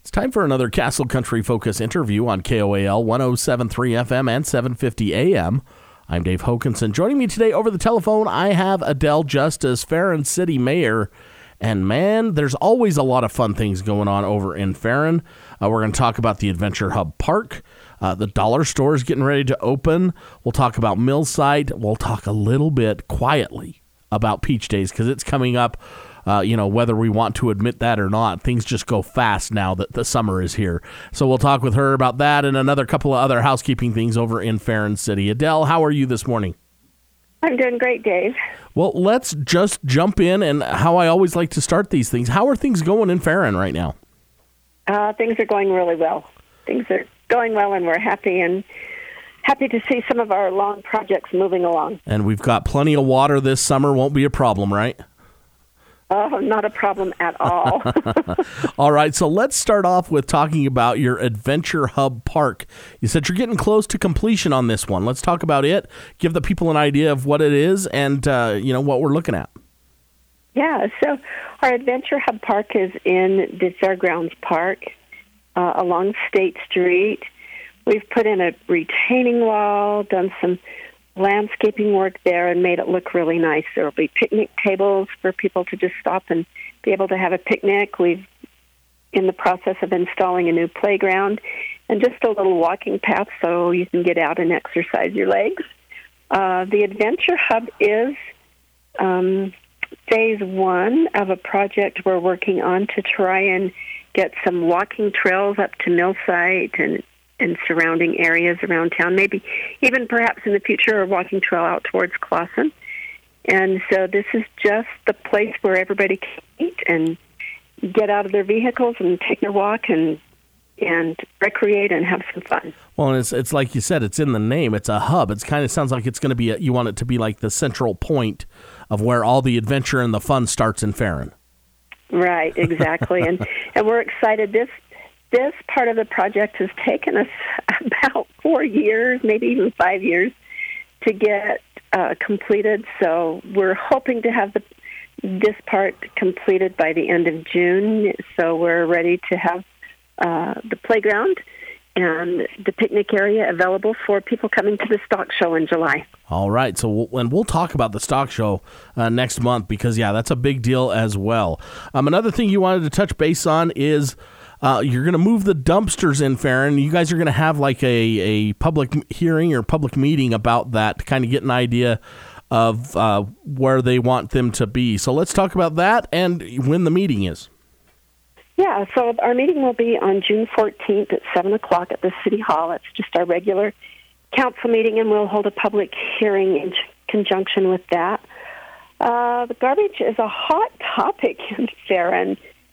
It's time for another Castle Country Focus interview on KOAL 107.3 FM and 750 AM. I'm Dave Hokanson. Joining me today over the telephone, I have Adele Justice, Farron City Mayor. And man, there's always a lot of fun things going on over in Farron. We're going to talk about the Adventure Hub Park. The dollar store is getting ready to open. We'll talk about Millside. We'll talk a little bit quietly about Peach Days because it's coming up. Whether we want to admit that or not, things just go fast now that the summer is here. So we'll talk with her about that and another couple of other housekeeping things over in Farron City. Adele, how are you this morning? I'm doing great, Dave. Well, let's just jump in, and how I always like to start these things. How are things going in Farron right now? Things are going really well. Things are going well, and we're happy to see some of our long projects moving along. And we've got plenty of water this summer. Won't be a problem, right? Oh, not a problem at all. All right, so let's start off with talking about your Adventure Hub Park. You said you're getting close to completion on this one. Let's talk about it, give the people an idea of what it is and, what we're looking at. Yeah, so our Adventure Hub Park is in the Fairgrounds Park along State Street. We've put in a retaining wall, done some landscaping work there and made it look really nice. There will be picnic tables for people to just stop and be able to have a picnic. We've in the process of installing a new playground and just a little walking path so you can get out and exercise your legs. The Adventure Hub is phase one of a project we're working on to try and get some walking trails up to Millside and surrounding areas around town, maybe even perhaps in the future a walking trail out towards Clawson. And so this is just the place where everybody can meet and get out of their vehicles and take their walk and recreate and have some fun. Well, and it's like you said, it's in the name. It's a hub. It kind of sounds like it's going to be, you want it to be like the central point of where all the adventure and the fun starts in Farron. Right, exactly. and we're excited. This part of the project has taken us about 4 years, maybe even 5 years, to get completed. So we're hoping to have this part completed by the end of June. So we're ready to have the playground and the picnic area available for people coming to the stock show in July. All right. So we'll talk about the stock show next month because, that's a big deal as well. Another thing you wanted to touch base on is you're going to move the dumpsters in Farron. You guys are going to have like a public hearing or public meeting about that to kind of get an idea of where they want them to be. So let's talk about that and when the meeting is. Yeah, so our meeting will be on June 14th at 7 o'clock at the City Hall. It's just our regular council meeting, and we'll hold a public hearing in conjunction with that. The garbage is a hot topic in Farron.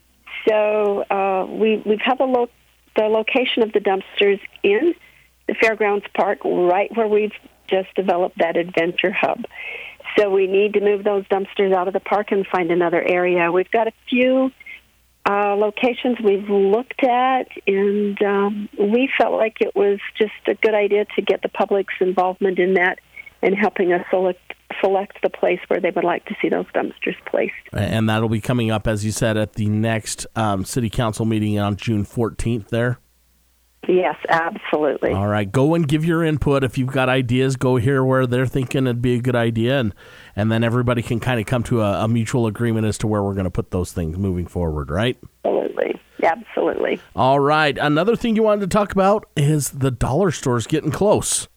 So we've had the location of the dumpsters in the Fairgrounds Park right where we've just developed that Adventure Hub. So we need to move those dumpsters out of the park and find another area. We've got a few locations we've looked at, and we felt like it was just a good idea to get the public's involvement in that and helping us select the place where they would like to see those dumpsters placed. And that'll be coming up, as you said, at the next City Council meeting on June 14th there? Yes, absolutely. All right. Go and give your input. If you've got ideas, go hear where they're thinking it'd be a good idea, and then everybody can kind of come to a mutual agreement as to where we're going to put those things moving forward, right? Absolutely. Absolutely. All right. Another thing you wanted to talk about is the dollar store's getting close.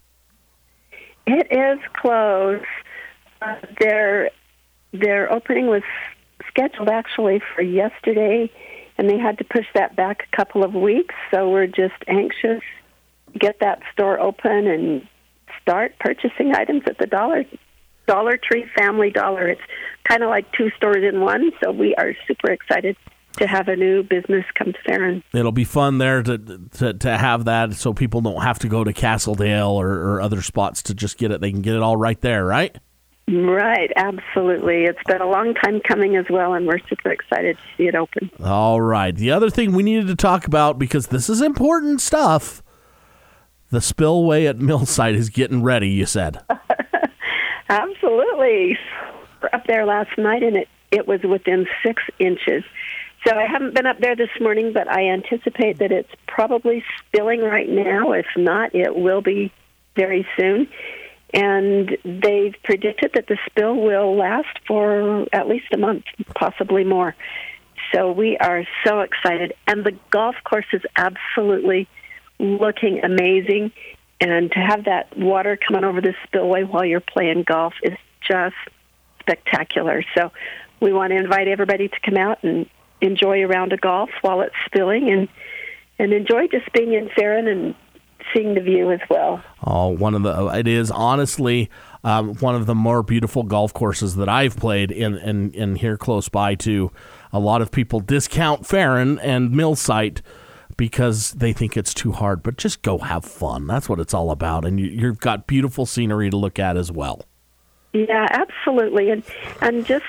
It is close. Their opening was scheduled actually for yesterday, and they had to push that back a couple of weeks. So we're just anxious to get that store open and start purchasing items at the Dollar Tree Family Dollar. It's kind of like two stores in one. So we are super excited to have a new business come to Farron. It'll be fun there to have that, so people don't have to go to Castledale or other spots to just get it. They can get it all right there, right? Right, absolutely. It's been a long time coming as well, and we're super excited to see it open. All right. The other thing we needed to talk about, because this is important stuff, the spillway at Millside is getting ready, you said. Absolutely. We're up there last night, and it was within 6 inches. So I haven't been up there this morning, but I anticipate that it's probably spilling right now. If not, it will be very soon. And they've predicted that the spill will last for at least a month, possibly more. So we are so excited. And the golf course is absolutely looking amazing. And to have that water coming over the spillway while you're playing golf is just spectacular. So we want to invite everybody to come out and enjoy a round of golf while it's spilling and enjoy just being in Farron and seeing the view as well. Oh, it is honestly one of the more beautiful golf courses that I've played in here close by too. A lot of people discount Farron and Millsite because they think it's too hard, but just go have fun. That's what it's all about, and you've got beautiful scenery to look at as well. Yeah, absolutely, and just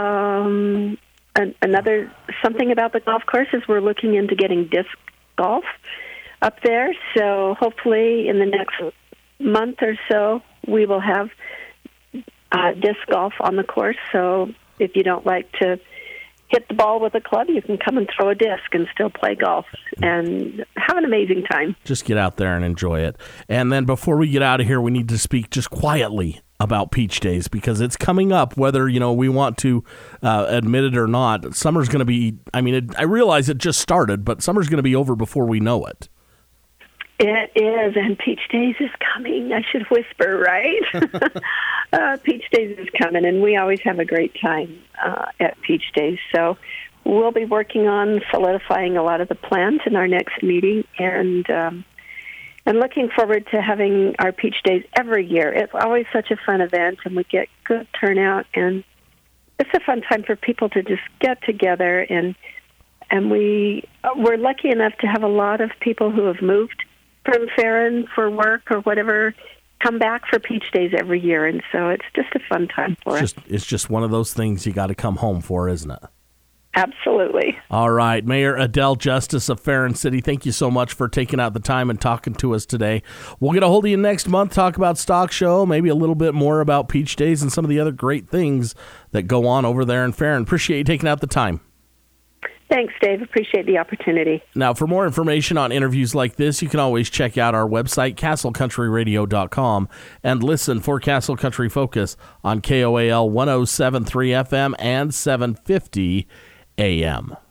another something about the golf course is we're looking into getting disc golf up there. So hopefully in the next month or so, we will have disc golf on the course. So if you don't like to hit the ball with a club, you can come and throw a disc and still play golf and have an amazing time. Just get out there and enjoy it. And then before we get out of here, we need to speak just quietly about Peach Days because it's coming up, whether we want to admit it or not. Summer's going to be, I realize it just started, but summer's going to be over before we know it. It is, and Peach Days is coming. I should whisper, right? Peach Days is coming, and we always have a great time at Peach Days. So we'll be working on solidifying a lot of the plans in our next meeting, and looking forward to having our Peach Days every year. It's always such a fun event, and we get good turnout, and it's a fun time for people to just get together, and we're lucky enough to have a lot of people who have moved from Farron for work or whatever come back for Peach Days every year, and so it's just a fun time for us. It's just one of those things you got to come home for, isn't it? Absolutely. All right, Mayor Adele Justice of Farron City, thank you so much for taking out the time and talking to us today. We'll get a hold of you next month, talk about Stock Show, maybe a little bit more about Peach Days and some of the other great things that go on over there in Farron. Appreciate you taking out the time. Thanks, Dave. Appreciate the opportunity. Now, for more information on interviews like this, you can always check out our website, castlecountryradio.com, and listen for Castle Country Focus on KOAL 107.3 FM and 750 AM.